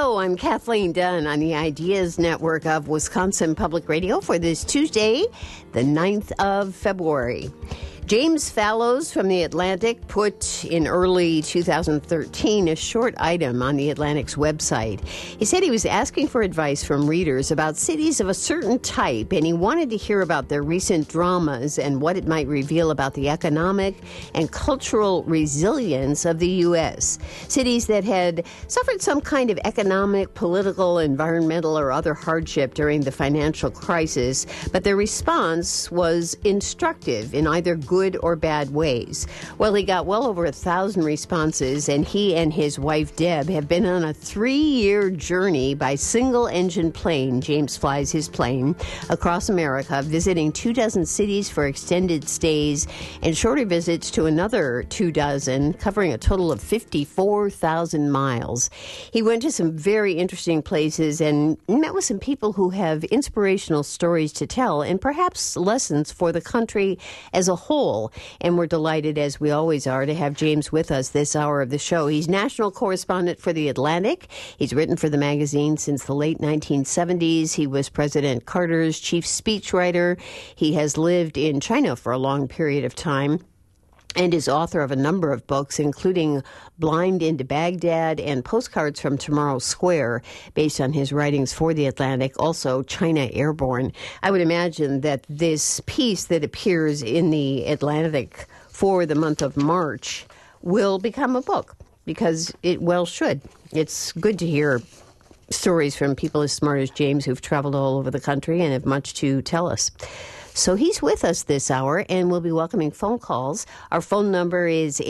Hello, I'm Kathleen Dunn on the Ideas Network of Wisconsin Public Radio for this Tuesday, the 9th of February. James Fallows from The Atlantic put in early 2013 a short item on The Atlantic's website. He said he was asking for advice from readers about cities of a certain type, and he wanted to hear about their recent dramas and what it might reveal about the economic and cultural resilience of the U.S. Cities that had suffered some kind of economic, political, environmental, or other hardship during the financial crisis, but their response was instructive in either good or bad ways. Well, he got well over 1,000 responses, and he and his wife, Deb, have been on a 3-year journey by single-engine plane. James flies his plane across America, visiting 24 cities for extended stays and shorter visits to another 24, covering a total of 54,000 miles. He went to some very interesting places and met with some people who have inspirational stories to tell and perhaps lessons for the country as a whole. And we're delighted, as we always are, to have James with us this hour of the show. He's national correspondent for The Atlantic. He's written for the magazine since the late 1970s. He was President Carter's chief speechwriter. He has lived in China for a long period of time and is author of a number of books, including Blind into Baghdad and Postcards from Tomorrow Square, based on his writings for The Atlantic, also China Airborne. I would imagine that this piece that appears in The Atlantic for the month of March will become a book, because it well should. It's good to hear stories from people as smart as James who've traveled all over the country and have much to tell us. So he's with us this hour, and we'll be welcoming phone calls. Our phone number is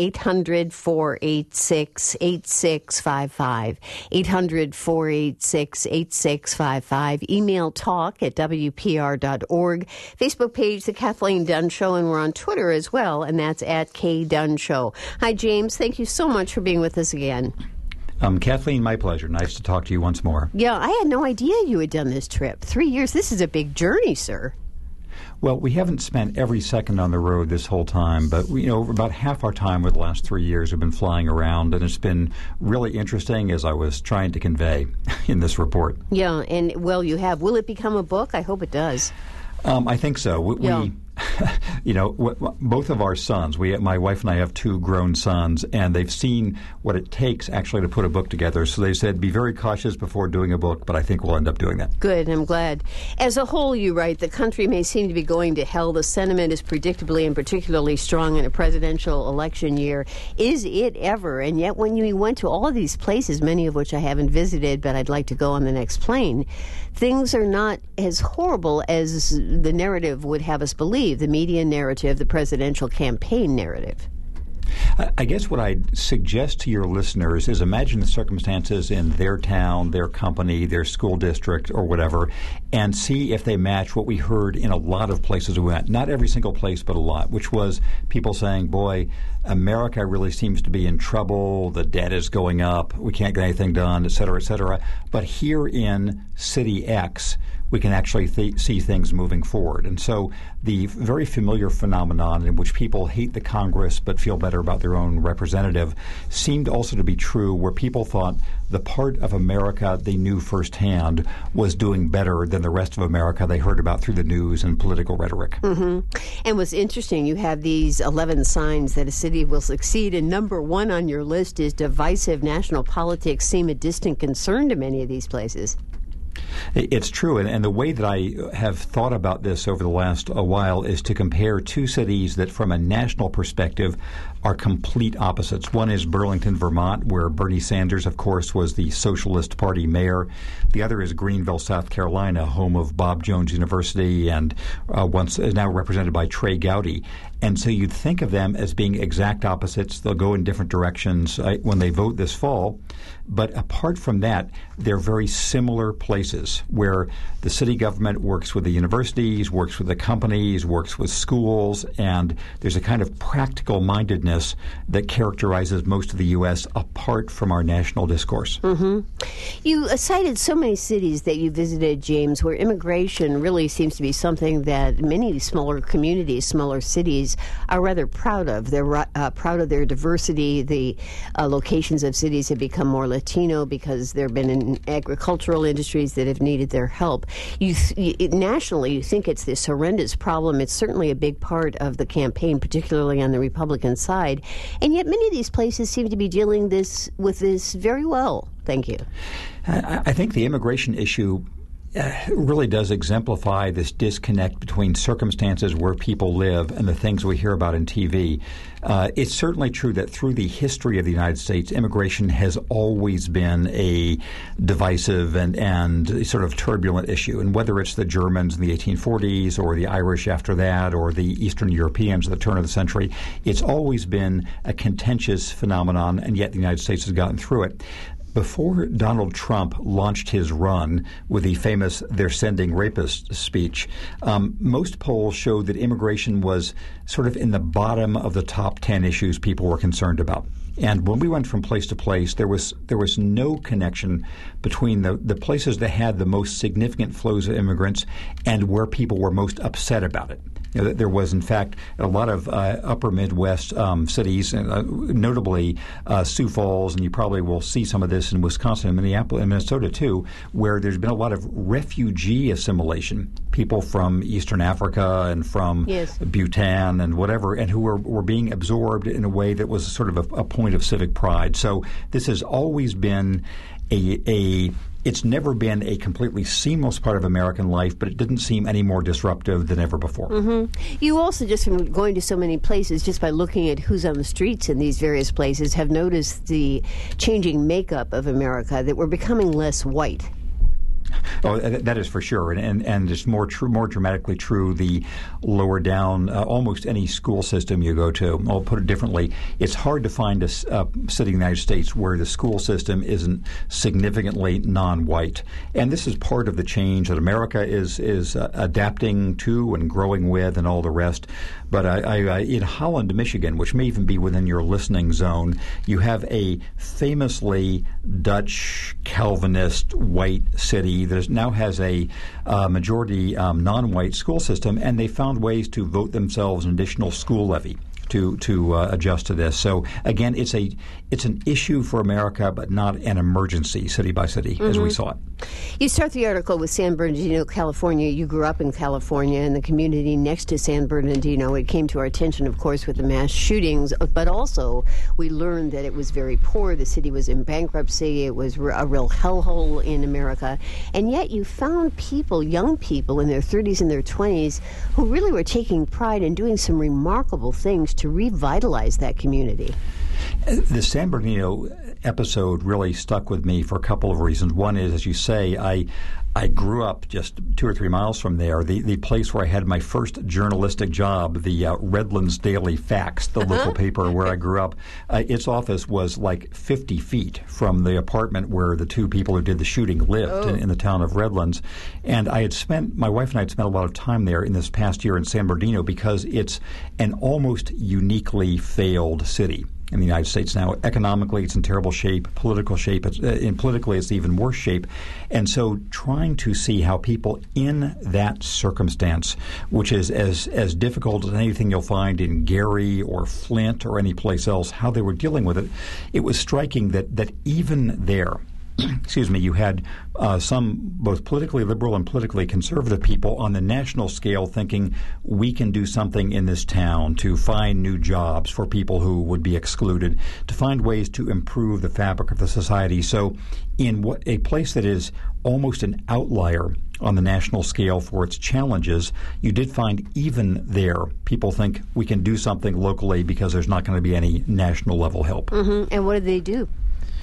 800-486-8655, 800-486-8655. Email talk@wpr.org. Facebook page, The Kathleen Dunn Show, and we're on Twitter as well, and that's @KDunn Hi, James. Thank you so much for being with us again. Kathleen, my pleasure. Nice to talk to you once more. Yeah, I had no idea you had done this trip. 3 years. This is a big journey, sir. Well, we haven't spent every second on the road this whole time, but about half our time over the last 3 years have been flying around, and it's been really interesting, as I was trying to convey in this report. Yeah, and well, you have. Will it become a book? I hope it does. I think so. We both of our sons, my wife and I have 2 grown sons, and they've seen what it takes actually to put a book together. So they said, be very cautious before doing a book, but I think we'll end up doing that. Good. I'm glad. As a whole, you write, the country may seem to be going to hell. The sentiment is predictably and particularly strong in a presidential election year. Is it ever? And yet when you went to all of these places, many of which I haven't visited, but I'd like to go on the next plane, things are not as horrible as the narrative would have us believe, the media narrative, the presidential campaign narrative. I guess what I'd suggest to your listeners is imagine the circumstances in their town, their company, their school district, or whatever, and see if they match what we heard in a lot of places we went. Not every single place, but a lot, which was people saying, boy, America really seems to be in trouble. The debt is going up. We can't get anything done, et cetera, et cetera. But here in City X, we can actually see things moving forward. And so the very familiar phenomenon in which people hate the Congress but feel better about their own representative seemed also to be true, where people thought the part of America they knew firsthand was doing better than the rest of America they heard about through the news and political rhetoric. Mm-hmm. And what's interesting, you have these 11 signs that a city will succeed, and number 1 on your list is divisive national politics seem a distant concern to many of these places. It's true, and the way that I have thought about this over the last while is to compare 2 cities that from a national perspective are complete opposites. One is Burlington, Vermont, where Bernie Sanders, of course, was the Socialist Party mayor. The other is Greenville, South Carolina, home of Bob Jones University, and once is now represented by Trey Gowdy. And so you'd think of them as being exact opposites. They'll go in different directions when they vote this fall. But apart from that, they're very similar places places where the city government works with the universities, works with the companies, works with schools, and there's a kind of practical mindedness that characterizes most of the U.S. apart from our national discourse. Mm-hmm. You cited so many cities that you visited, James, where immigration really seems to be something that many smaller communities, smaller cities are rather proud of. They're proud of their diversity. The locations of cities have become more Latino because there have been in agricultural industries that have needed their help. Nationally, you think it's this horrendous problem. It's certainly a big part of the campaign, particularly on the Republican side. And yet many of these places seem to be dealing with this very well. Thank you. I think the immigration issue really does exemplify this disconnect between circumstances where people live and the things we hear about in TV. It's certainly true that through the history of the United States, immigration has always been a divisive and sort of turbulent issue. And whether it's the Germans in the 1840s or the Irish after that or the Eastern Europeans at the turn of the century, it's always been a contentious phenomenon, and yet the United States has gotten through it. Before Donald Trump launched his run with the famous "they're sending rapists" speech, most polls showed that immigration was sort of in the bottom of the top 10 issues people were concerned about. And when we went from place to place, there was no connection between the places that had the most significant flows of immigrants and where people were most upset about it. You know, there was, in fact, a lot of upper Midwest cities, notably Sioux Falls, and you probably will see some of this in Wisconsin and Minneapolis and Minnesota, too, where there's been a lot of refugee assimilation, people from Eastern Africa and from Bhutan and whatever, and who were being absorbed in a way that was sort of a point of civic pride. So this has always been it's never been a completely seamless part of American life, but it didn't seem any more disruptive than ever before. Mm-hmm. You also, just from going to so many places, just by looking at who's on the streets in these various places, have noticed the changing makeup of America, that we're becoming less white. Oh, that is for sure, and it's more dramatically true the lower down almost any school system you go to. I'll put it differently: it's hard to find a city in the United States where the school system isn't significantly non-white, and this is part of the change that America is adapting to and growing with, and all the rest. But in Holland, Michigan, which may even be within your listening zone, you have a famously Dutch Calvinist white city that now has a majority non-white school system, and they found ways to vote themselves an additional school levy to adjust to this. So again, it's an issue for America, but not an emergency, city by city, as we saw it. You start the article with San Bernardino, California. You grew up in California, and the community next to San Bernardino. It came to our attention, of course, with the mass shootings, but also we learned that it was very poor. The city was in bankruptcy. It was a real hellhole in America. And yet you found people, young people in their 30s and their 20s, who really were taking pride in doing some remarkable things to revitalize that community. The San Bernardino episode really stuck with me for a couple of reasons. One is, as you say, I grew up just 2 or 3 miles from there, the place where I had my first journalistic job, the Redlands Daily Fax, the local paper where I grew up. Its office was like 50 feet from the apartment where the two people who did the shooting lived in the town of Redlands. And my wife and I had spent a lot of time there in this past year in San Bernardino because it's an almost uniquely failed city in the United States now. Economically, it's in terrible shape. Politically, it's even worse shape. And so trying to see how people in that circumstance, which is as difficult as anything you'll find in Gary or Flint or any place else, how they were dealing with it, it was striking that even there, you had some both politically liberal and politically conservative people on the national scale thinking we can do something in this town to find new jobs for people who would be excluded, to find ways to improve the fabric of the society. So in a place that is almost an outlier on the national scale for its challenges, you did find even there people think we can do something locally because there's not going to be any national level help. Mm-hmm. And what did they do?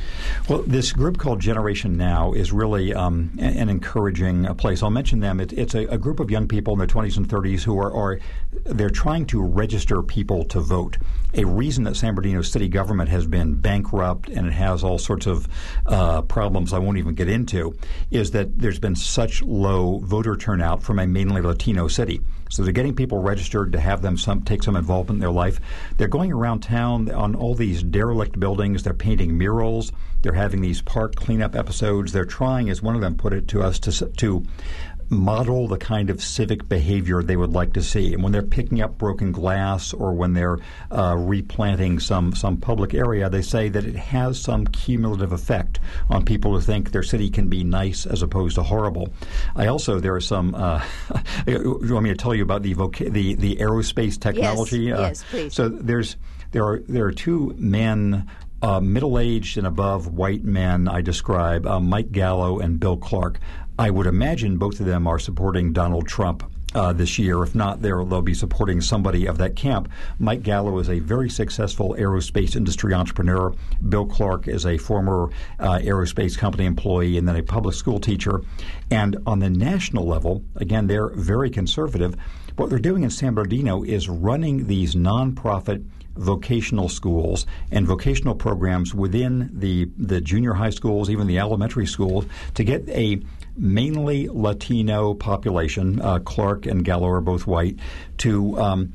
Well, this group called Generation Now is really an encouraging place. I'll mention them. It's a group of young people in their 20s and 30s who are they're trying to register people to vote. A reason that San Bernardino city government has been bankrupt and it has all sorts of problems I won't even get into is that there's been such low voter turnout from a mainly Latino city. So they're getting people registered to have them take some involvement in their life. They're going around town on all these derelict buildings. They're painting murals. They're having these park cleanup episodes. They're trying, as one of them put it to us, to model the kind of civic behavior they would like to see. And when they're picking up broken glass or when they're replanting some public area, they say that it has some cumulative effect on people who think their city can be nice as opposed to horrible. There are some you want me to tell you about the aerospace technology? Yes, please. So there are two men, middle-aged and above white men I describe, Mike Gallo and Bill Clark. I would imagine both of them are supporting Donald Trump this year. If not, they'll be supporting somebody of that camp. Mike Gallo is a very successful aerospace industry entrepreneur. Bill Clark is a former aerospace company employee and then a public school teacher. And on the national level, again, they're very conservative. What they're doing in San Bernardino is running these nonprofit vocational schools and vocational programs within the junior high schools, even the elementary schools, to get a mainly Latino population. Clark and Gallo are both white, to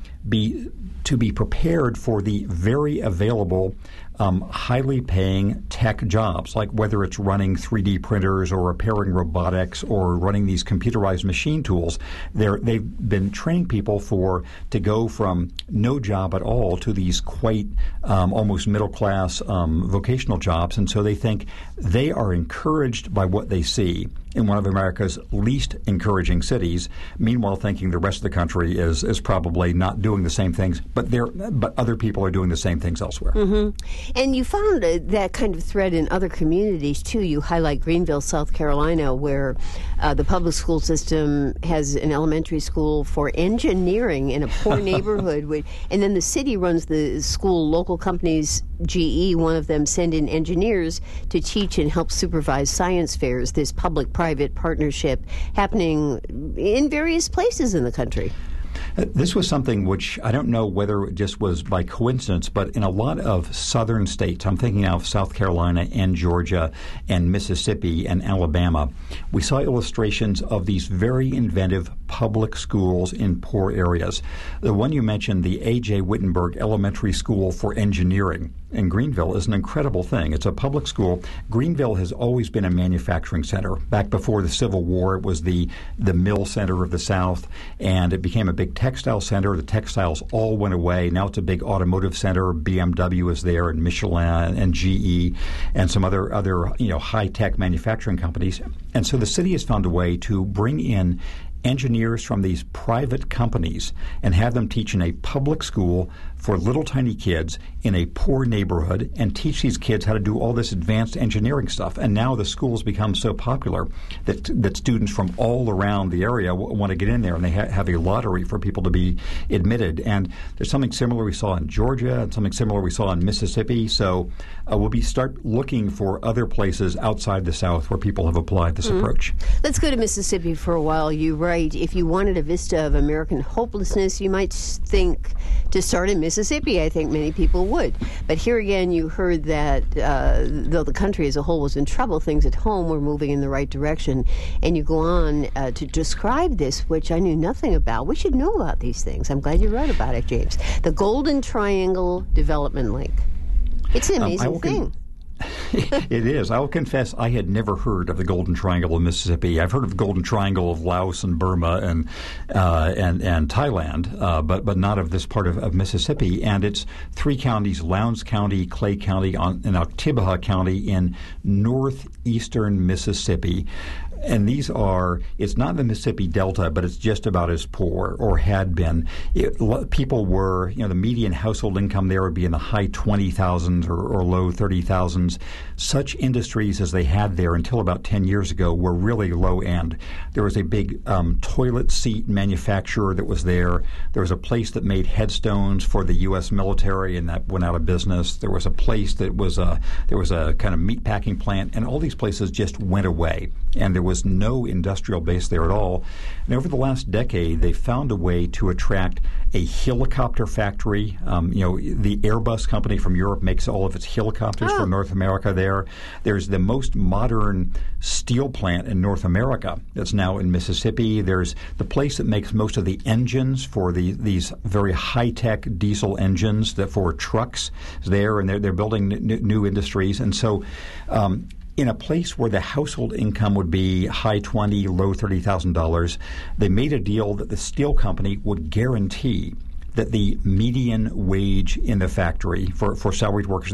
be prepared for the very available highly paying tech jobs, like whether it's running 3D printers or repairing robotics or running these computerized machine tools. They've been training people to go from no job at all to these quite almost middle-class vocational jobs. And so they think they are encouraged by what they see in one of America's least encouraging cities, meanwhile thinking the rest of the country is probably not doing the same things, but other people are doing the same things elsewhere. Mm-hmm. And you found that kind of thread in other communities, too. You highlight Greenville, South Carolina, where the public school system has an elementary school for engineering in a poor neighborhood, and then the city runs the school. Local companies, GE, one of them, send in engineers to teach and help supervise science fairs, this public-private partnership happening in various places in the country. This was something which I don't know whether it just was by coincidence, but in a lot of southern states, I'm thinking now of South Carolina and Georgia and Mississippi and Alabama, we saw illustrations of these very inventive public schools in poor areas. The one you mentioned, the A.J. Wittenberg Elementary School for Engineering in Greenville, is an incredible thing. It's a public school. Greenville has always been a manufacturing center. Back before the Civil War, it was the mill center of the South, and it became a big textile center. The textiles all went away. Now it's a big automotive center. BMW is there, and Michelin and GE, and some other high-tech manufacturing companies. And so the city has found a way to bring in engineers from these private companies and have them teach in a public school for little tiny kids in a poor neighborhood and teach these kids how to do all this advanced engineering stuff. And now the school's become so popular that students from all around the area want to get in there, and they have a lottery for people to be admitted. And there's something similar we saw in Georgia and something similar we saw in Mississippi. So we'll start looking for other places outside the South where people have applied this approach. Let's go to Mississippi for a while. You write, if you wanted a vista of American hopelessness, you might think to start in Mississippi. I think many people would. But here again, you heard that though the country as a whole was in trouble, things at home were moving in the right direction. And you go on to describe this, which I knew nothing about. We should know about these things. I'm glad you wrote about it, James. The Golden Triangle Development Link. It's an amazing thing. It is. I will confess I had never heard of the Golden Triangle of Mississippi. I've heard of the Golden Triangle of Laos and Burma and Thailand, but not of this part of Mississippi. And it's three counties: Lowndes County, Clay County, and Oktibbeha County in northeastern Mississippi. And it's not the Mississippi Delta, but it's just about as poor, or had been. People were, the median household income there would be in the high 20,000s or low 30,000s. happens, such industries as they had there until about 10 years ago were really low end. There was a big toilet seat manufacturer that was there. There was a place that made headstones for the U.S. military, and that went out of business. There was a place that was there was a kind of meat packing plant, and all these places just went away, and there was no industrial base there at all. And over the last decade, they found a way to attract a helicopter factory. The Airbus company from Europe makes all of its helicopters for North America there. There's the most modern steel plant in North America that's now in Mississippi. There's the place that makes most of the engines for these very high-tech diesel engines that for trucks is there, and they're building new industries. And so in a place where the household income would be high $20,000, low $30,000, they made a deal that the steel company would guarantee that the median wage in the factory for salaried workers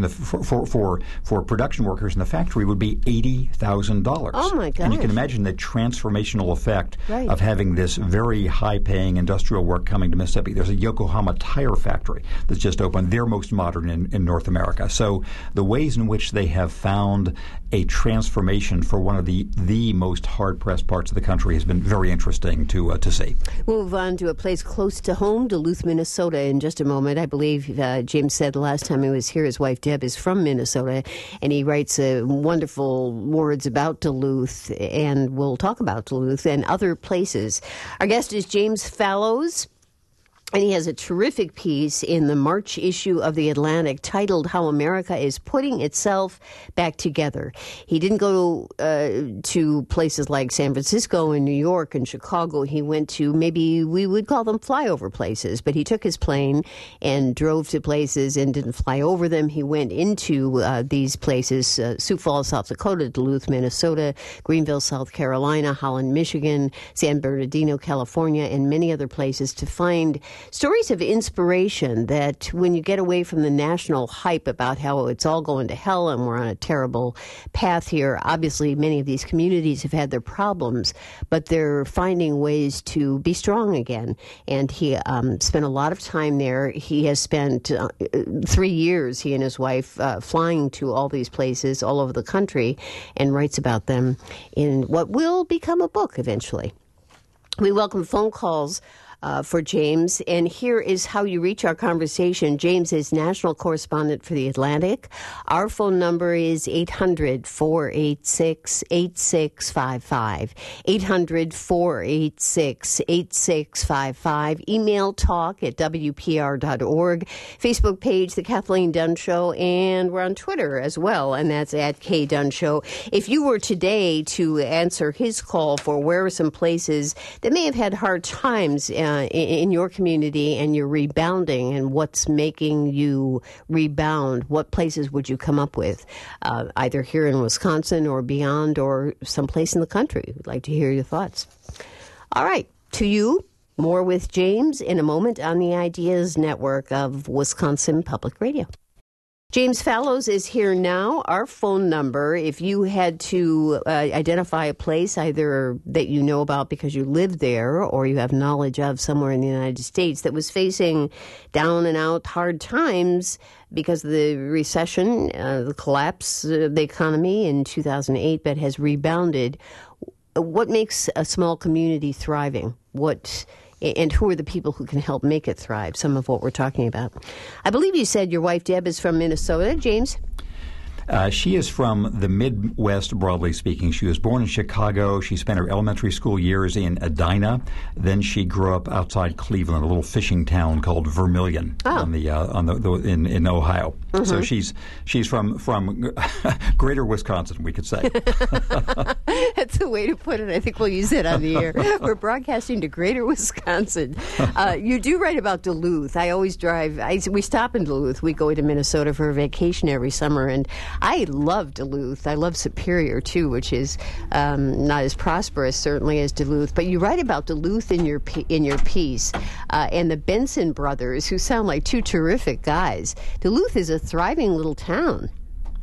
for production workers in the factory would be $80,000. Oh my gosh! And you can imagine the transformational effect of having this very high-paying industrial work coming to Mississippi. There's a Yokohama tire factory that's just opened. They're most modern in North America. So the ways in which they have found a transformation for one of the most hard-pressed parts of the country has been very interesting to see. We'll move on to a place close to home, Duluth, Minnesota, in just a moment. I believe James said the last time he was here, his wife Deb is from Minnesota, and he writes wonderful words about Duluth, and we'll talk about Duluth and other places. Our guest is James Fallows, and he has a terrific piece in the March issue of The Atlantic titled How America is Putting Itself Back Together. He didn't go to places like San Francisco and New York and Chicago. He went to, maybe we would call them flyover places, but he took his plane and drove to places and didn't fly over them. He went into these places, Sioux Falls, South Dakota, Duluth, Minnesota, Greenville, South Carolina, Holland, Michigan, San Bernardino, California, and many other places to find stories of inspiration that when you get away from the national hype about how it's all going to hell and we're on a terrible path here, obviously many of these communities have had their problems, but they're finding ways to be strong again. And he spent a lot of time there. He has spent 3 years, he and his wife, flying to all these places all over the country and writes about them in what will become a book eventually. We welcome phone calls for James, and here is how you reach our conversation. James is national correspondent for The Atlantic. Our phone number is 800-486-8655, 800-486-8655. Email talk@wpr.org, Facebook page, The Kathleen Dunn Show, and we're on Twitter as well, and that's @KDunn If you were today to answer his call for where are some places that may have had hard times in your community and you're rebounding, and what's making you rebound, what places would you come up with, either here in Wisconsin or beyond or someplace in the country? We'd like to hear your thoughts. All right, to you, more with James in a moment on the Ideas Network of Wisconsin Public Radio. James Fallows is here now. Our phone number, if you had to identify a place either that you know about because you live there or you have knowledge of somewhere in the United States that was facing down and out hard times because of the recession, the collapse of the economy in 2008, but has rebounded, what makes a small community thriving? And who are the people who can help make it thrive? Some of what we're talking about. I believe you said your wife, Deb, is from Minnesota. James? She is from the Midwest, broadly speaking. She was born in Chicago. She spent her elementary school years in Edina. Then she grew up outside Cleveland, a little fishing town called Vermilion in Ohio. Mm-hmm. So she's from greater Wisconsin, we could say. That's the way to put it. I think we'll use it on the air. We're broadcasting to greater Wisconsin. You do write about Duluth. I always drive. We stop in Duluth. We go to Minnesota for a vacation every summer, and I love Duluth. I love Superior, too, which is not as prosperous, certainly, as Duluth. But you write about Duluth in your piece, and the Benson brothers, who sound like two terrific guys. Duluth is a thriving little town.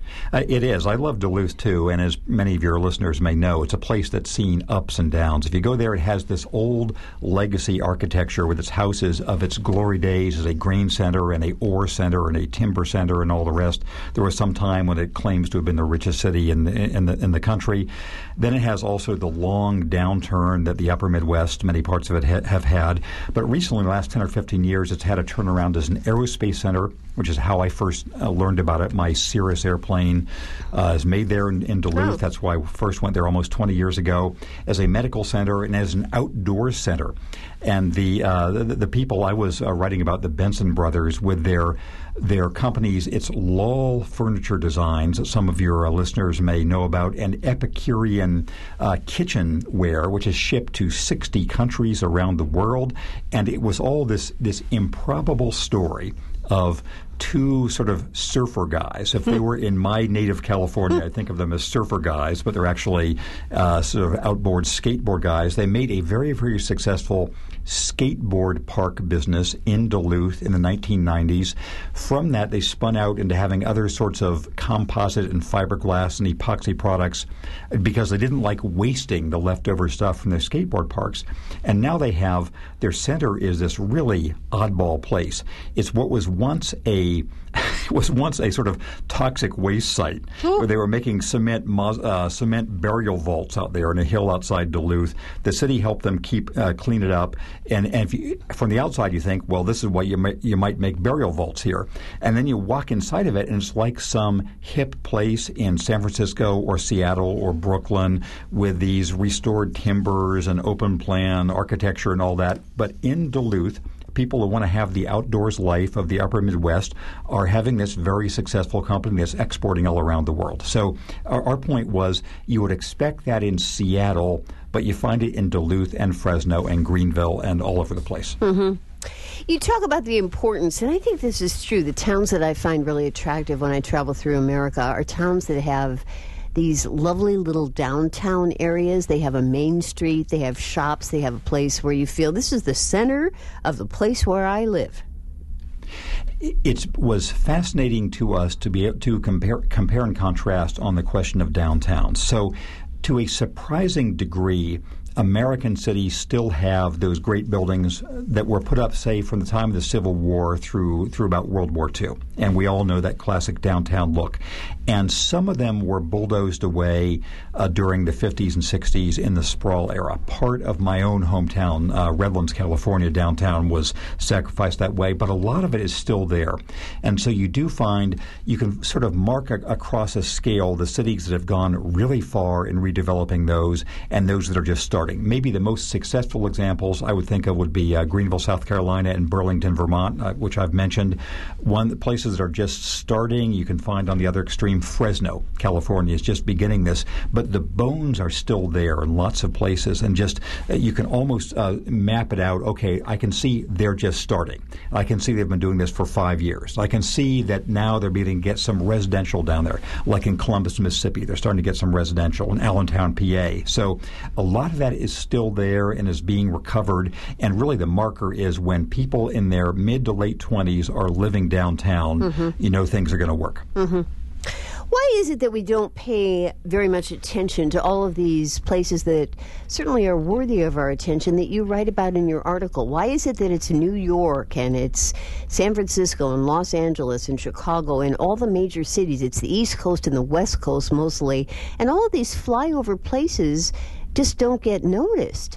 It is. I love Duluth, too, and as many of your listeners may know, it's a place that's seen ups and downs. If you go there, it has this old legacy architecture with its houses of its glory days as a grain center and a ore center and a timber center and all the rest. There was some time when it claims to have been the richest city in the country. Then it has also the long downturn that the upper Midwest, many parts of it have had. But recently, in the last 10 or 15 years, it's had a turnaround as an aerospace center, which is how I first learned about it. My Cirrus airplane is made there in Duluth. Oh. That's why I first went there almost 20 years ago, as a medical center and as an outdoor center. And the people I was writing about, the Benson brothers, with their companies, it's Lal Furniture Designs, that some of your listeners may know about, and Epicurean kitchenware, which is shipped to 60 countries around the world. And it was all this improbable story of two sort of surfer guys. If they were in my native California, I think of them as surfer guys, but they're actually sort of outboard skateboard guys. They made a very, very successful skateboard park business in Duluth in the 1990s. From that, they spun out into having other sorts of composite and fiberglass and epoxy products because they didn't like wasting the leftover stuff from their skateboard parks. And now they have, their center is this really oddball place. It's what was once a sort of toxic waste site where they were making cement burial vaults out there in a hill outside Duluth. The city helped them clean it up. And if you, from the outside, you think, well, this is why you might make burial vaults here. And then you walk inside of it, and it's like some hip place in San Francisco or Seattle or Brooklyn with these restored timbers and open plan architecture and all that. But in Duluth, people who want to have the outdoors life of the upper Midwest are having this very successful company that's exporting all around the world. So our point was you would expect that in Seattle, but you find it in Duluth and Fresno and Greenville and all over the place. Mm-hmm. You talk about the importance, and I think this is true. The towns that I find really attractive when I travel through America are towns that have these lovely little downtown areas. They have a main street, they have shops, they have a place where you feel this is the center of the place where I live. It was fascinating to us to be able to compare and contrast on the question of downtowns. So to a surprising degree, American cities still have those great buildings that were put up, say, from the time of the Civil War through about World War II. And we all know that classic downtown look. And some of them were bulldozed away during the 50s and 60s in the sprawl era. Part of my own hometown, Redlands, California, downtown was sacrificed that way, but a lot of it is still there. And so you do find you can sort of mark across a scale the cities that have gone really far in redeveloping those and those that are just starting. Maybe the most successful examples I would think of would be Greenville, South Carolina, and Burlington, Vermont, which I've mentioned. The places that are just starting, you can find on the other extreme, Fresno, California is just beginning this, but the bones are still there in lots of places, and just you can almost map it out. Okay, I can see they're just starting. I can see they've been doing this for 5 years. I can see that now they're beginning to get some residential down there, like in Columbus, Mississippi. They're starting to get some residential in Allentown, PA. So a lot of that is still there and is being recovered, and really the marker is when people in their mid to late 20s are living downtown, you know things are going to work. Mm-hmm. Why is it that we don't pay very much attention to all of these places that certainly are worthy of our attention that you write about in your article? Why is it that it's New York and it's San Francisco and Los Angeles and Chicago and all the major cities? It's the East Coast and the West Coast mostly. And all of these flyover places just don't get noticed.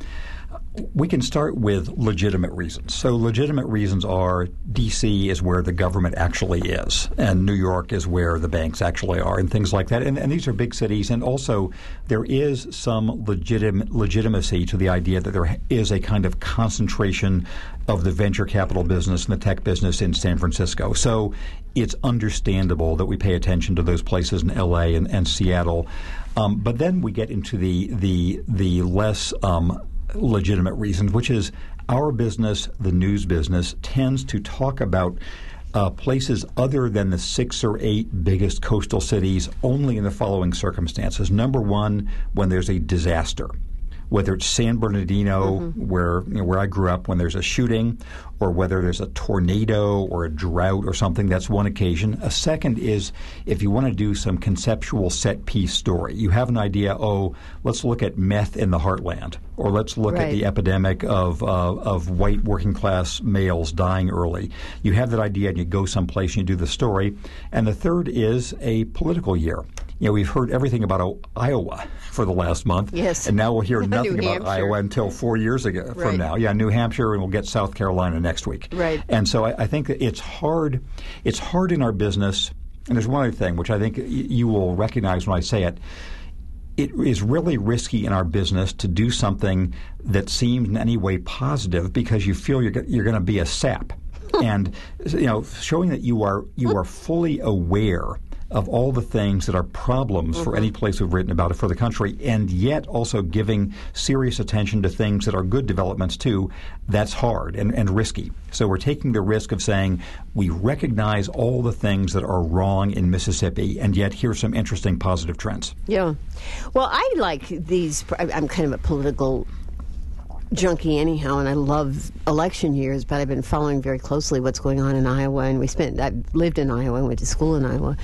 We can start with legitimate reasons. So legitimate reasons are D.C. is where the government actually is, and New York is where the banks actually are, and things like that. And these are big cities, and also there is some legitimacy to the idea that there is a kind of concentration of the venture capital business and the tech business in San Francisco. So it's understandable that we pay attention to those places in L.A. and Seattle. But then we get into the less legitimate reasons, which is our business, the news business, tends to talk about places other than the 6 or 8 biggest coastal cities only in the following circumstances. Number one, when there's a disaster. whether it's San Bernardino, where I grew up, when there's a shooting, or whether there's a tornado or a drought or something. That's one occasion. A second is if you want to do some conceptual set-piece story. You have an idea, let's look at meth in the heartland, or let's look at the epidemic of white working-class males dying early. You have that idea and you go someplace and you do the story. And the third is a political year. We've heard everything about Iowa for the last month. Yes. And now we'll hear nothing New about Hampshire. Iowa until 4 years ago from now. Yeah, New Hampshire, and we'll get South Carolina next week. Right. And so I think that it's hard in our business. And there's one other thing, which I think you will recognize when I say it. It is really risky in our business to do something that seems in any way positive because you feel you're going to be a sap. And showing that you are fully aware of all the things that are problems for any place we've written about it for the country, and yet also giving serious attention to things that are good developments too, that's hard and risky. So we're taking the risk of saying we recognize all the things that are wrong in Mississippi, and yet here's some interesting positive trends. Yeah. Well, I like these. I'm kind of a political junkie anyhow, and I love election years, but I've been following very closely what's going on in Iowa, and I've lived in Iowa and went to school in Iowa,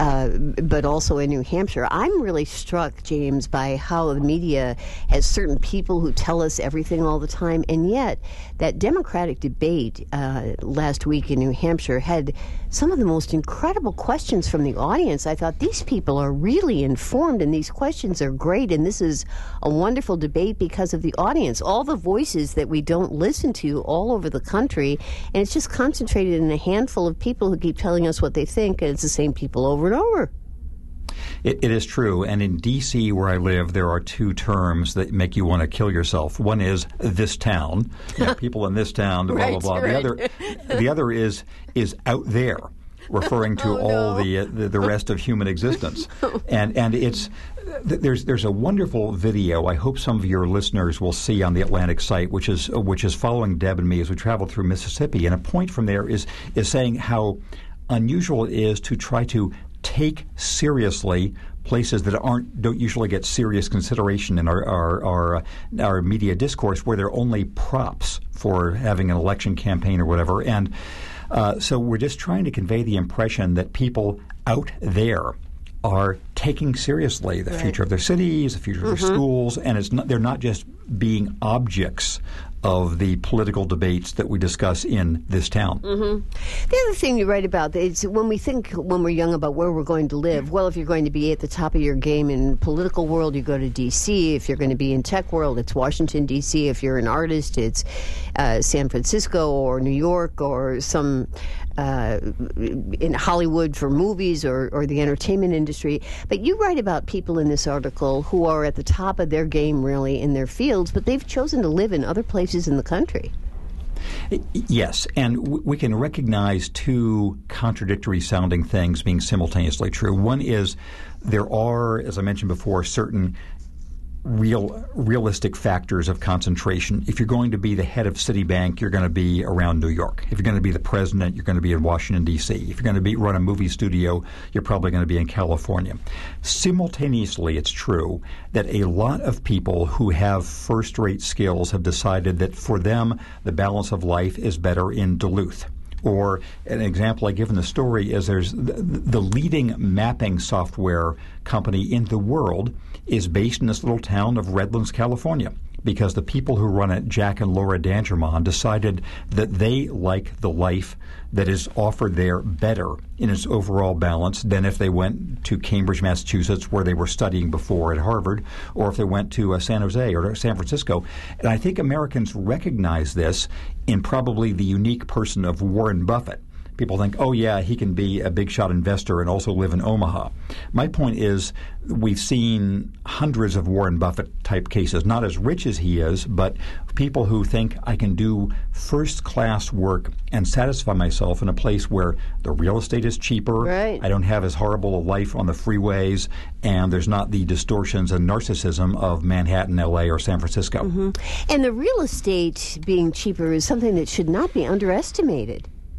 but also in New Hampshire. I'm really struck, James, by how the media has certain people who tell us everything all the time, and yet that Democratic debate last week in New Hampshire had some of the most incredible questions from the audience. I thought these people are really informed, and these questions are great, and this is a wonderful debate because of the audience. All the voices that we don't listen to all over the country, and it's just concentrated in a handful of people who keep telling us what they think, and it's the same people over and over. It is true. And in D.C., where I live, there are two terms that make you want to kill yourself. One is this town, people in this town, blah, blah, blah. Right. The other is out there, referring to the rest of human existence. And it's there's a wonderful video I hope some of your listeners will see on the Atlantic site, which is following Deb and me as we travel through Mississippi. And a point from there is saying how unusual it is to try to take seriously places that don't usually get serious consideration in our media discourse, where they're only props for having an election campaign or whatever. And so we're just trying to convey the impression that people out there are taking seriously the future of their cities, the future of their schools, and they're not just being objects of the political debates that we discuss in this town. The other thing you write about is when we're young about where we're going to live, well, if you're going to be at the top of your game in political world, you go to D.C. If you're going to be in tech world, it's Washington, D.C. If you're an artist, it's San Francisco or New York or some in Hollywood for movies or the entertainment industry. But you write about people in this article who are at the top of their game, really, in their fields, but they've chosen to live in other places in the country. Yes, and we can recognize two contradictory sounding things being simultaneously true. One is there are, as I mentioned before, certain realistic factors of concentration. If you're going to be the head of Citibank, you're going to be around New York. If you're going to be the president, you're going to be in Washington, D.C. If you're going to run a movie studio, you're probably going to be in California. Simultaneously, it's true that a lot of people who have first-rate skills have decided that for them, the balance of life is better in Duluth. Or an example I give in the story is there's the leading mapping software company in the world is based in this little town of Redlands, California, because the people who run it, Jack and Laura Dangermond, decided that they like the life that is offered there better in its overall balance than if they went to Cambridge, Massachusetts, where they were studying before at Harvard, or if they went to San Jose or San Francisco. And I think Americans recognize this in probably the unique person of Warren Buffett. People think, oh, yeah, he can be a big-shot investor and also live in Omaha. My point is we've seen hundreds of Warren Buffett-type cases, not as rich as he is, but people who think I can do first-class work and satisfy myself in a place where the real estate is cheaper, right. I don't have as horrible a life on the freeways, and there's not the distortions and narcissism of Manhattan, L.A., or San Francisco. And the real estate being cheaper is something that should not be underestimated.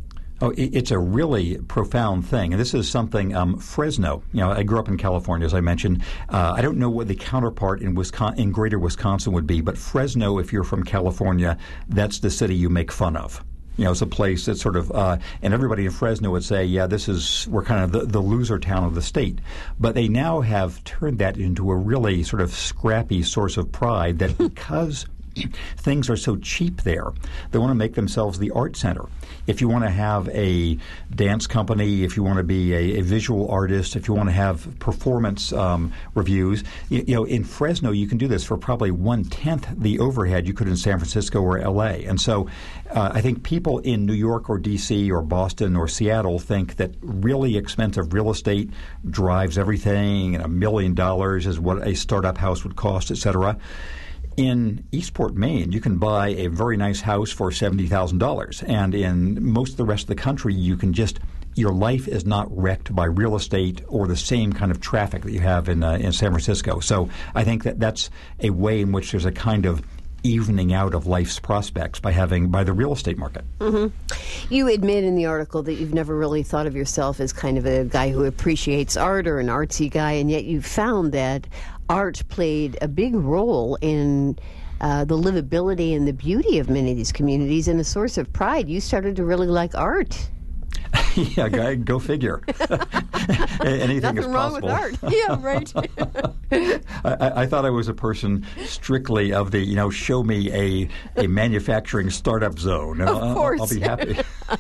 Oh, it's a really profound thing. And this is something, Fresno, I grew up in California, as I mentioned. I don't know what the counterpart in greater Wisconsin would be, but Fresno, if you're from California, that's the city you make fun of. It's a place that's sort of, and everybody in Fresno would say, yeah, we're kind of the loser town of the state. But they now have turned that into a really sort of scrappy source of pride that because things are so cheap there, they want to make themselves the art center. If you want to have a dance company, if you want to be a visual artist, if you want to have performance reviews, in Fresno you can do this for probably 1/10 the overhead you could in San Francisco or L.A. And so I think people in New York or D.C. or Boston or Seattle think that really expensive real estate drives everything, and $1 million is what a startup house would cost, et cetera. In Eastport, Maine, you can buy a very nice house for $70,000. And in most of the rest of the country, your life is not wrecked by real estate or the same kind of traffic that you have in San Francisco. So I think that's a way in which there's a kind of evening out of life's prospects by the real estate market. Mm-hmm. You admit in the article that you've never really thought of yourself as kind of a guy who appreciates art or an artsy guy, and yet you found that art played a big role in the livability and the beauty of many of these communities and a source of pride. You started to really like art. Yeah, go figure. Anything is possible. Nothing wrong with art. Yeah, right. I thought I was a person strictly of the, show me a manufacturing startup zone, and of course. I'll be happy.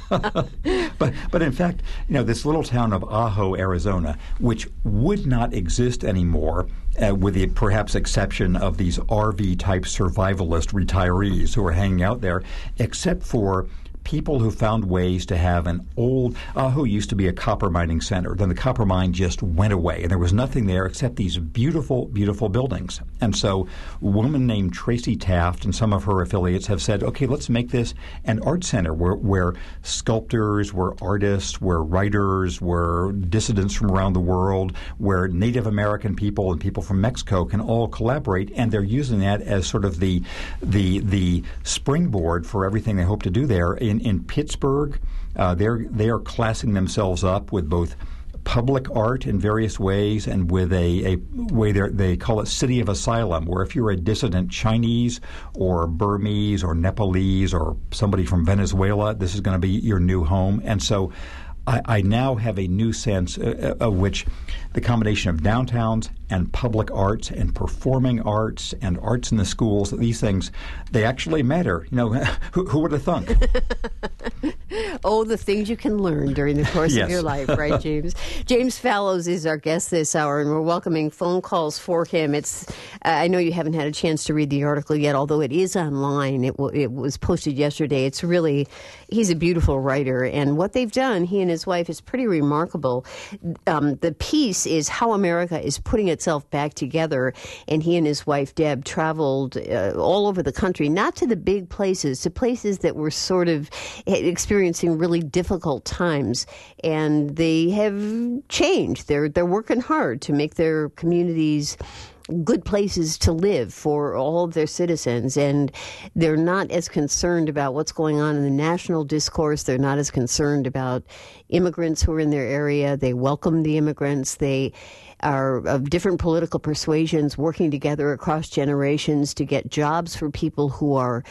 But in fact, this little town of Ajo, Arizona, which would not exist anymore, with the perhaps exception of these RV-type survivalist retirees who are hanging out there, except for people who found ways to have an old Ajo used to be a copper mining center. Then the copper mine just went away, and there was nothing there except these beautiful, beautiful buildings. And so a woman named Tracy Taft and some of her affiliates have said, okay, let's make this an art center where sculptors, where artists, where writers, where dissidents from around the world, where Native American people and people from Mexico can all collaborate. And they're using that as sort of the springboard for everything they hope to do there. In Pittsburgh, they are classing themselves up with both public art in various ways and with a way they call it City of Asylum, where if you're a dissident Chinese or Burmese or Nepalese or somebody from Venezuela, this is going to be your new home. And so I now have a new sense of which the combination of downtowns and public arts and performing arts and arts in the schools, these things, they actually matter. Who would have thunk? Oh, the things you can learn during the course of your life, right, James? James Fallows is our guest this hour, and we're welcoming phone calls for him. I know you haven't had a chance to read the article yet, although it is online. It was posted yesterday. He's a beautiful writer, and what they've done, he and his wife, is pretty remarkable. The piece is how America is putting itself back together, and he and his wife, Deb, traveled all over the country, not to the big places, to places that were sort of experiencing really difficult times, and they have changed. They're working hard to make their communities good places to live for all of their citizens, and they're not as concerned about what's going on in the national discourse. They're not as concerned about immigrants who are in their area. They welcome the immigrants. They are of different political persuasions, working together across generations to get jobs for people who are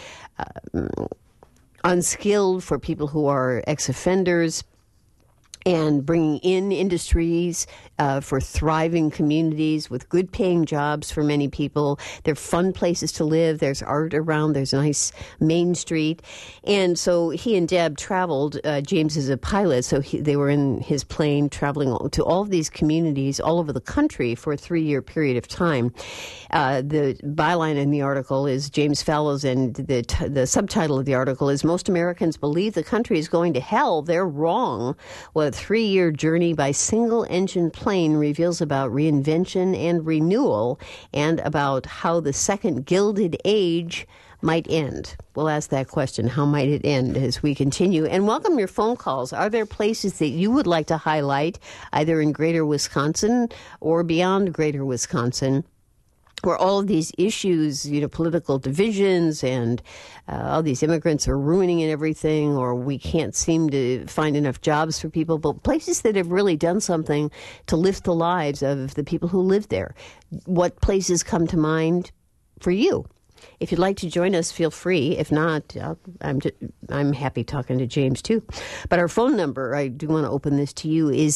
unskilled, for people who are ex-offenders, and bringing in industries for thriving communities with good-paying jobs for many people. They're fun places to live. There's art around. There's a nice Main Street. And so he and Deb traveled. James is a pilot, so they were in his plane traveling to all of these communities all over the country for a 3-year period of time. The byline in the article is James Fallows, and the subtitle of the article is "Most Americans Believe the Country is Going to Hell. They're Wrong. What a 3-year journey by single-engine plane reveals about reinvention and renewal, and about how the second Gilded Age might end." We'll ask that question, how might it end, as we continue. And welcome your phone calls. Are there places that you would like to highlight, either in greater Wisconsin or beyond greater Wisconsin? where all of these issues, political divisions and all these immigrants are ruining everything, or we can't seem to find enough jobs for people, but places that have really done something to lift the lives of the people who live there. What places come to mind for you? If you'd like to join us, feel free. If not, I'm happy talking to James, too. But our phone number, I do want to open this to you, is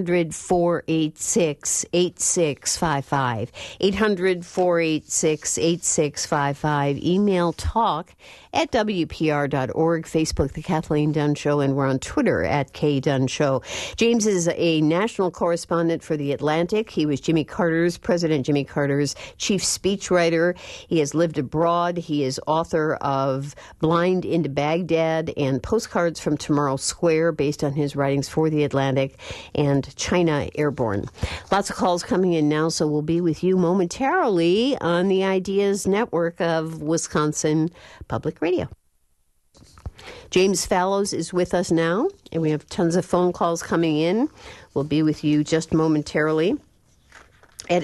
800-486-8655. 800-486-8655. Email talk@WPR.org. Facebook, The Kathleen Dunn Show, and we're on Twitter @KDunn Show. James is a national correspondent for The Atlantic. He was President Jimmy Carter's chief speechwriter. He has lived abroad. He is author of Blind into Baghdad and Postcards from Tomorrow Square, based on his writings for The Atlantic, and China Airborne. Lots of calls coming in now, so we'll be with you momentarily on the Ideas Network of Wisconsin Public Radio. James Fallows is with us now, and we have tons of phone calls coming in. We'll be with you just momentarily at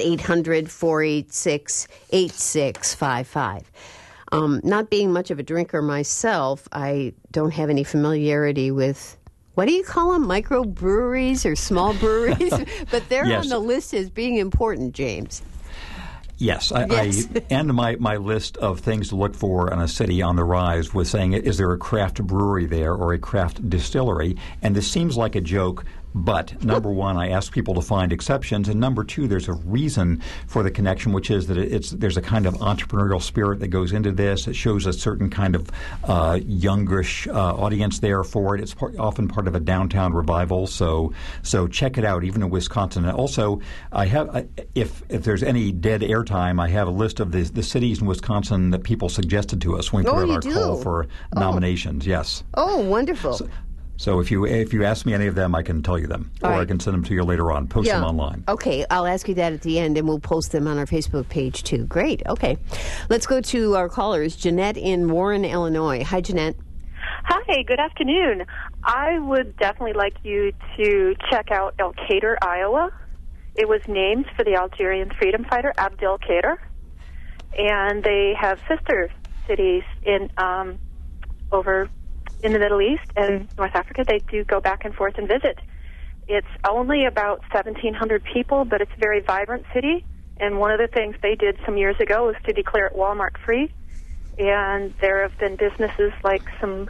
800-486-8655. Not being much of a drinker myself, I don't have any familiarity with, what do you call them, microbreweries or small breweries? But they're Yes. on the list as being important, James. Yes, Yes. I end my list of things to look for in a city on the rise with saying, is there a craft brewery there or a craft distillery? And this seems like a joke, but number one, I ask people to find exceptions, and number two, there's a reason for the connection, which is that there's a kind of entrepreneurial spirit that goes into this. It shows a certain kind of youngish audience there for it. It's often part of a downtown revival, so check it out, even in Wisconsin. And also, I have if there's any dead air time, I have a list of the cities in Wisconsin that people suggested to us when we put out our call for nominations. Yes. Oh, wonderful. So if you ask me any of them, I can tell you them, or I can send them to you later on, post them online. Okay, I'll ask you that at the end, and we'll post them on our Facebook page, too. Great, okay. Let's go to our callers. Jeanette in Warren, Illinois. Hi, Jeanette. Hi, good afternoon. I would definitely like you to check out El Kader, Iowa. It was named for the Algerian freedom fighter Abdel Kader, and they have sister cities in over in the Middle East and North Africa. They do go back and forth and visit. It's only about 1,700 people, but it's a very vibrant city. And one of the things they did some years ago was to declare it Walmart free. And there have been businesses like some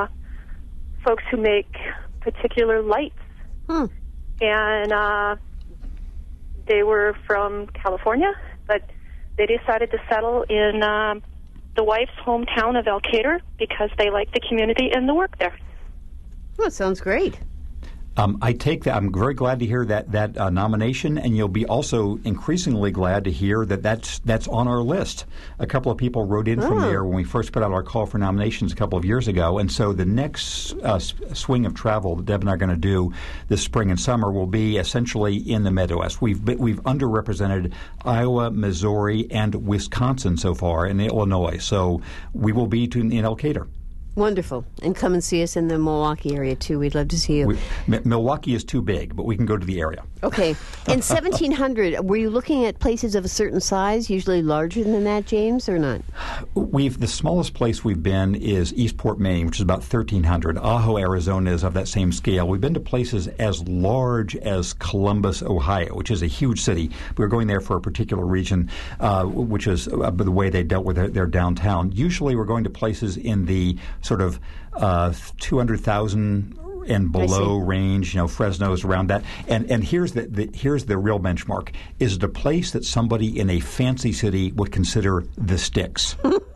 folks who make particular lights. And they were from California, but they decided to settle in the wife's hometown of El Kader because they like the community and the work there. Oh, sounds great. I take that. I'm very glad to hear that nomination, and you'll be also increasingly glad to hear that's on our list. A couple of people wrote in from there when we first put out our call for nominations a couple of years ago, and so the next swing of travel that Deb and I are going to do this spring and summer will be essentially in the Midwest. We've underrepresented Iowa, Missouri, and Wisconsin so far, and Illinois. So we will be in El Kader. Wonderful. And come and see us in the Milwaukee area, too. We'd love to see you. Milwaukee is too big, but we can go to the area. Okay. In 1,700, were you looking at places of a certain size, usually larger than that, James, or not? The smallest place we've been is Eastport, Maine, which is about 1,300. Ajo, Arizona is of that same scale. We've been to places as large as Columbus, Ohio, which is a huge city. We were going there for a particular region, which is the way they dealt with their downtown. Usually we're going to places in the sort of 200,000 and below range, Fresno's around that. And here's the real benchmark. Is it a place that somebody in a fancy city would consider the sticks?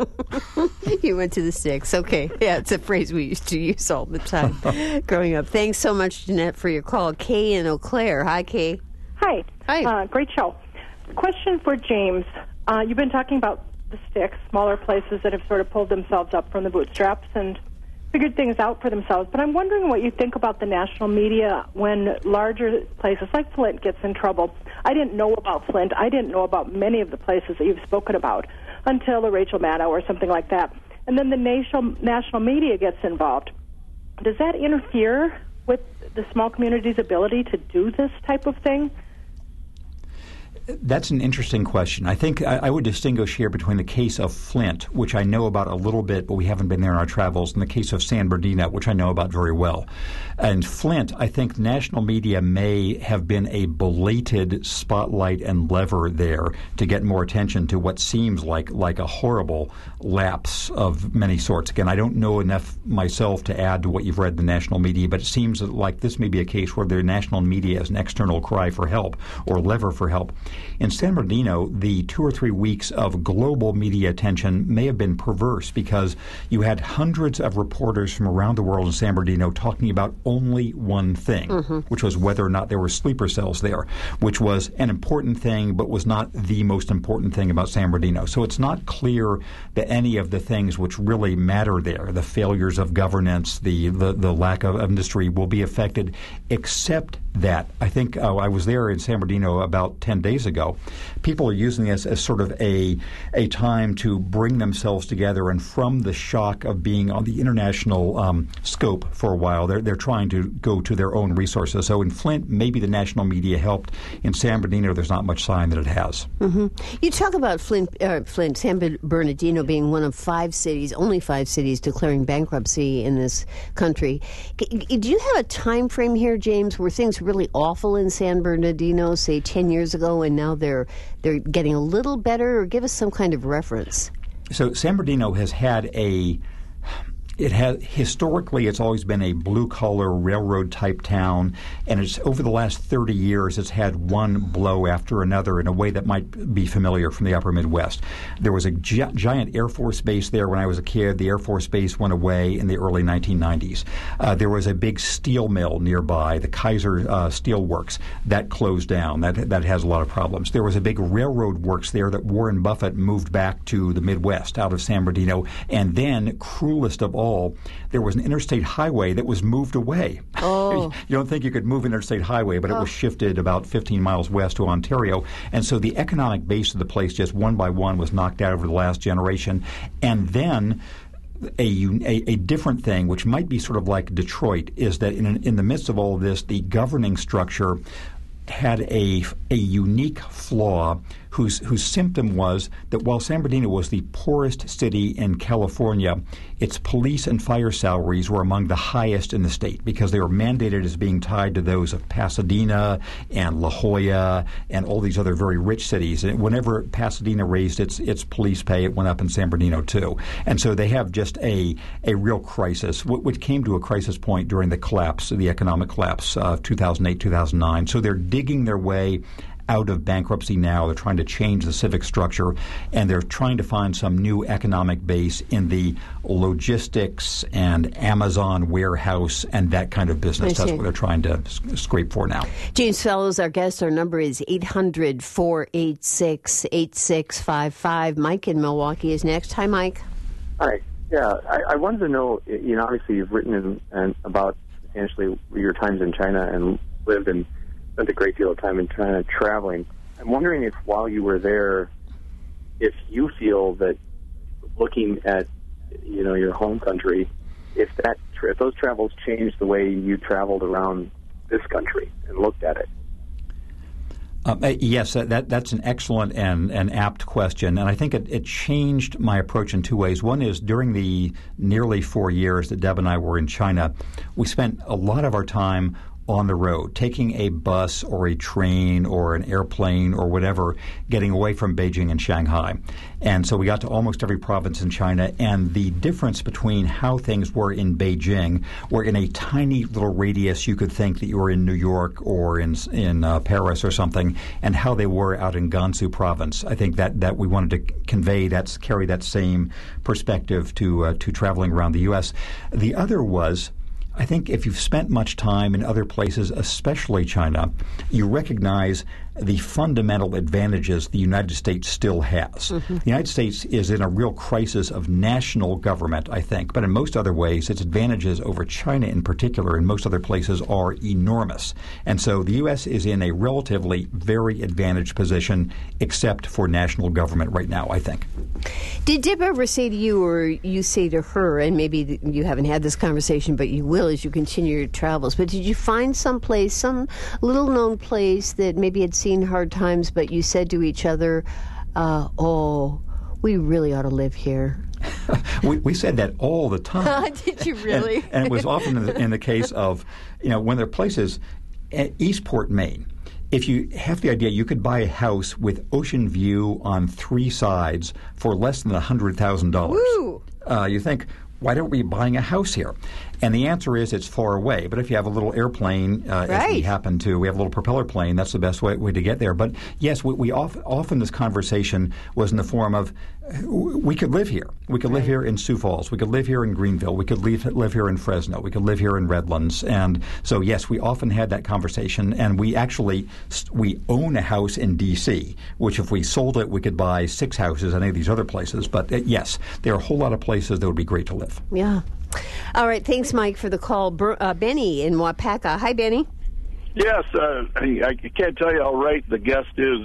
You went to the sticks. Okay. Yeah, it's a phrase we used to use all the time growing up. Thanks so much, Jeanette, for your call. Kay in Eau Claire. Hi, Kay. Hi. Hi. Great show. Question for James. You've been talking about the sticks, smaller places that have sort of pulled themselves up from the bootstraps and figured things out for themselves. But I'm wondering what you think about the national media when larger places like Flint gets in trouble. I didn't know about Flint. I didn't know about many of the places that you've spoken about until a Rachel Maddow or something like that. And then the national media gets involved. Does that interfere with the small community's ability to do this type of thing? That's an interesting question. I think I would distinguish here between the case of Flint, which I know about a little bit, but we haven't been there in our travels, and the case of San Bernardino, which I know about very well. And Flint, I think national media may have been a belated spotlight and lever there to get more attention to what seems like a horrible lapse of many sorts. Again, I don't know enough myself to add to what you've read in the national media, but it seems like this may be a case where the national media is an external cry for help or lever for help. In San Bernardino, the 2 or 3 weeks of global media attention may have been perverse because you had hundreds of reporters from around the world in San Bernardino talking about only one thing, which was whether or not there were sleeper cells there, which was an important thing but was not the most important thing about San Bernardino. So it's not clear that any of the things which really matter there, the failures of governance, the lack of industry, will be affected, except that I think I was there in San Bernardino about 10 days ago. People are using this as sort of a time to bring themselves together, and from the shock of being on the international scope for a while, they're trying to go to their own resources. So in Flint, maybe the national media helped. In San Bernardino, there's not much sign that it has. You talk about San Bernardino being one of 5 cities, only 5 cities declaring bankruptcy in this country. Do you have a time frame here, James, where things really awful in San Bernardino, say 10 years ago, and now they're getting a little better? Or give us some kind of reference. So San Bernardino has had historically, it's always been a blue-collar railroad-type town, and it's over the last 30 years, it's had one blow after another in a way that might be familiar from the upper Midwest. There was a giant Air Force base there when I was a kid. The Air Force base went away in the early 1990s. There was a big steel mill nearby, the Kaiser Steel Works. That closed down. That has a lot of problems. There was a big railroad works there that Warren Buffett moved back to the Midwest out of San Bernardino, and then, cruelest of all, there was an interstate highway that was moved away. Oh. You don't think you could move an interstate highway, but it was shifted about 15 miles west to Ontario. And so the economic base of the place, just one by one, was knocked out over the last generation. And then a different thing, which might be sort of like Detroit, is that in the midst of all of this, the governing structure had a unique flaw whose symptom was that while San Bernardino was the poorest city in California, its police and fire salaries were among the highest in the state because they were mandated as being tied to those of Pasadena and La Jolla and all these other very rich cities. And whenever Pasadena raised its police pay, it went up in San Bernardino too. And so they have just a real crisis, which came to a crisis point during the economic collapse of 2008, 2009. So they're digging their way out of bankruptcy now. They're trying to change the civic structure, and they're trying to find some new economic base in the logistics and Amazon warehouse and that kind of business. That's what they're trying to scrape for now. James Fallows, our guest. Our number is 800-486-8655. Mike in Milwaukee is next. Hi, Mike. Hi. Yeah, I wanted to know, obviously you've written about substantially your times in China and lived and spent a great deal of time in China traveling. I'm wondering if while you were there, if you feel that looking at, your home country, if those travels changed the way you traveled around this country and looked at it. Yes, that's an excellent and apt question, and I think it changed my approach in 2 ways. One is during the nearly 4 years that Deb and I were in China, we spent a lot of our time on the road, taking a bus or a train or an airplane or whatever, getting away from Beijing and Shanghai. And so we got to almost every province in China, and the difference between how things were in Beijing, where in a tiny little radius you could think that you were in New York or in Paris or something, and how they were out in Gansu province. I think that we wanted to carry that same perspective to traveling around the U.S. The other was, I think if you've spent much time in other places, especially China, you recognize the fundamental advantages the United States still has. The United States is in a real crisis of national government, I think, but in most other ways, its advantages over China in particular and most other places are enormous. And so the U.S. is in a relatively very advantaged position, except for national government right now, I think. Did Deb ever say to you, or you say to her, and maybe you haven't had this conversation, but you will as you continue your travels, but did you find some place, some little-known place that maybe had seen hard times, but you said to each other, we really ought to live here? We said that all the time. Did you really? And it was often in the case of, when there are places, at Eastport, Maine, if you have the idea you could buy a house with ocean view on 3 sides for less than $100,000, you think, why don't we be buying a house here? And the answer is it's far away. But if you have a little airplane, as we happen to, we have a little propeller plane, that's the best way to get there. But yes, we often this conversation was in the form of, we could live here. We could live here in Sioux Falls. We could live here in Greenville. We could live here in Fresno. We could live here in Redlands. And so, yes, we often had that conversation. And we actually, we own a house in D.C., which if we sold it, we could buy 6 houses in any of these other places. But yes, there are a whole lot of places that would be great to live. Yeah. All right. Thanks, Mike, for the call. Benny in Wapaka. Hi, Benny. Yes. I can't tell you how right the guest is.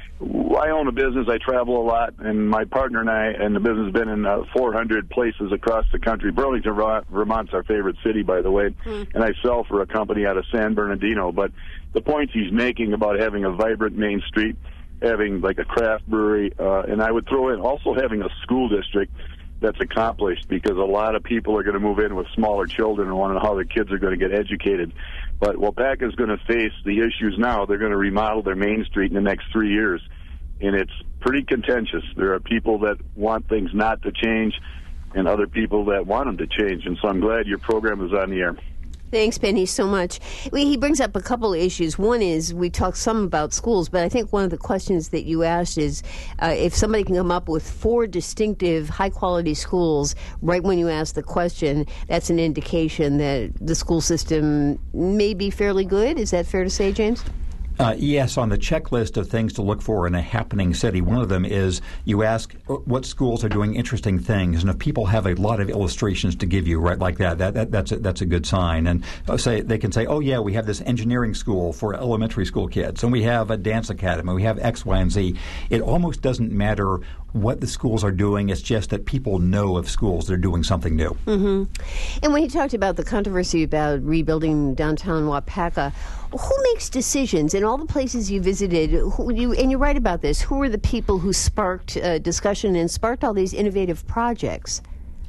I own a business. I travel a lot, and my partner and I, and the business has been in 400 places across the country. Burlington, Vermont's our favorite city, by the way, and I sell for a company out of San Bernardino. But the points he's making about having a vibrant Main Street, having like a craft brewery, and I would throw in also having a school district that's accomplished, because a lot of people are going to move in with smaller children and want to know how their kids are going to get educated. But Wapaka is going to face the issues now. They're going to remodel their Main Street in the next 3 years, and it's pretty contentious. There are people that want things not to change and other people that want them to change, and so I'm glad your program is on the air. Thanks, Benny, so much. He brings up a couple of issues. One is we talked some about schools, but I think one of the questions that you asked is if somebody can come up with 4 distinctive, high-quality schools right when you ask the question, that's an indication that the school system may be fairly good. Is that fair to say, James? Yes, on the checklist of things to look for in a happening city, one of them is you ask what schools are doing interesting things, and if people have a lot of illustrations to give you, right, like that's a good sign. And they can say, oh yeah, we have this engineering school for elementary school kids, and we have a dance academy, we have X, Y, and Z. It almost doesn't matter what the schools are doing. It's just that people know of schools that are doing something new. Mm-hmm. And when you talked about the controversy about rebuilding downtown Wapaka, who makes decisions in all the places you visited? And you're right about this. Who are the people who sparked discussion and sparked all these innovative projects?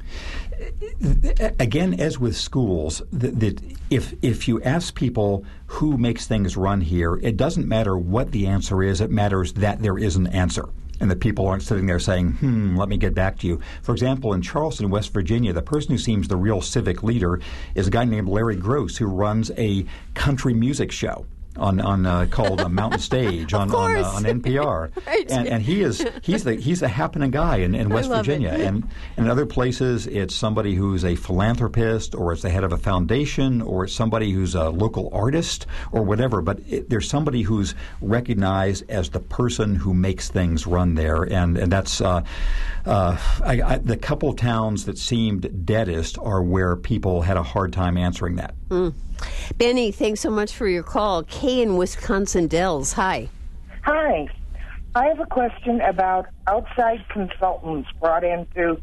Again, as with schools, if you ask people who makes things run here, it doesn't matter what the answer is. It matters that there is an answer, and that people aren't sitting there saying, let me get back to you. For example, in Charleston, West Virginia, the person who seems the real civic leader is a guy named Larry Gross, who runs a country music show called Mountain Stage on NPR. Right. And he's the happening guy in West Virginia. And in other places, it's somebody who's a philanthropist, or it's the head of a foundation, or it's somebody who's a local artist, or whatever. But there's somebody who's recognized as the person who makes things run there. And that's the couple of towns that seemed deadest are where people had a hard time answering that. Benny, thanks so much for your call. Kay in Wisconsin Dells. Hi. Hi. I have a question about outside consultants brought in to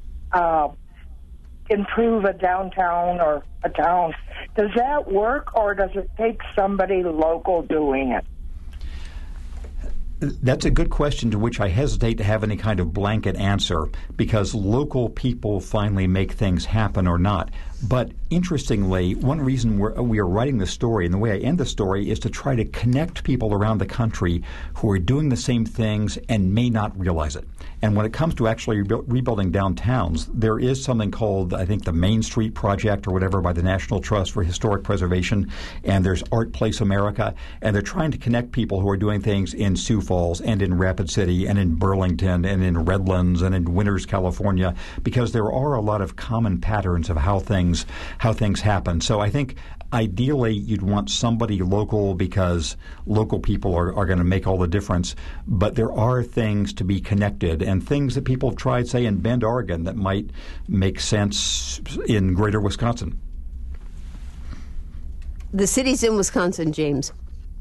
improve a downtown or a town. Does that work, or does it take somebody local doing it? That's a good question to which I hesitate to have any kind of blanket answer, because local people finally make things happen or not. But interestingly, one reason we are writing the story, and the way I end the story, is to try to connect people around the country who are doing the same things and may not realize it. And when it comes to actually rebuilding downtowns, there is something called, I think, the Main Street Project or whatever by the National Trust for Historic Preservation, and there's Art Place America, and they're trying to connect people who are doing things in Sioux Falls and in Rapid City and in Burlington and in Redlands and in Winters, California, because there are a lot of common patterns of how things happen. So I think ideally you'd want somebody local, because local people are going to make all the difference. But there are things to be connected, and things that people have tried, say, in Bend, Oregon, that might make sense in greater Wisconsin. The city's in Wisconsin, James.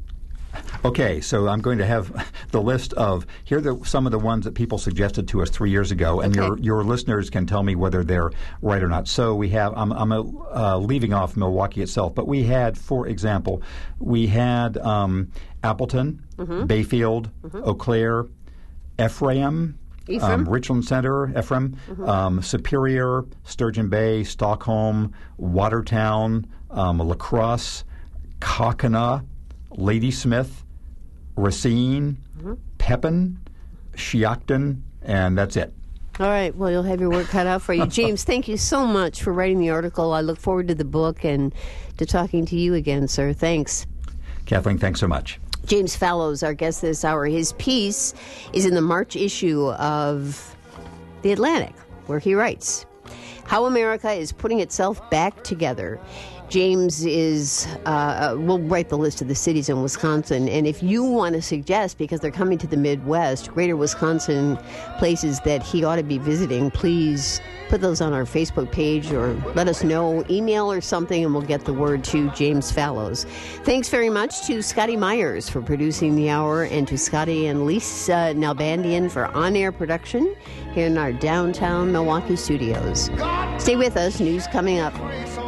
Okay, so I'm going to have the list of here are some of the ones that people suggested to us 3 years ago, and your listeners can tell me whether they're right or not. So we have I'm leaving off Milwaukee itself, but we had, for example, we had Appleton, Bayfield, Eau Claire, Ephraim. Richland Center, Ephraim, Superior, Sturgeon Bay, Stockholm, Watertown, La Crosse, Cockina, Ladysmith, Racine, Pepin, Shiocton, and that's it. All right. Well, you'll have your work cut out for you. James, thank you so much for writing the article. I look forward to the book and to talking to you again, sir. Thanks. Kathleen, thanks so much. James Fallows, our guest this hour. His piece is in the March issue of The Atlantic, where he writes, How America is Putting Itself Back Together. James will write the list of the cities in Wisconsin. And if you want to suggest, because they're coming to the Midwest, greater Wisconsin places that he ought to be visiting, please put those on our Facebook page or let us know, email or something, and we'll get the word to James Fallows. Thanks very much to Scotty Myers for producing the hour, and to Scotty and Lisa Nalbandian for on-air production here in our downtown Milwaukee studios. Stay with us. News coming up.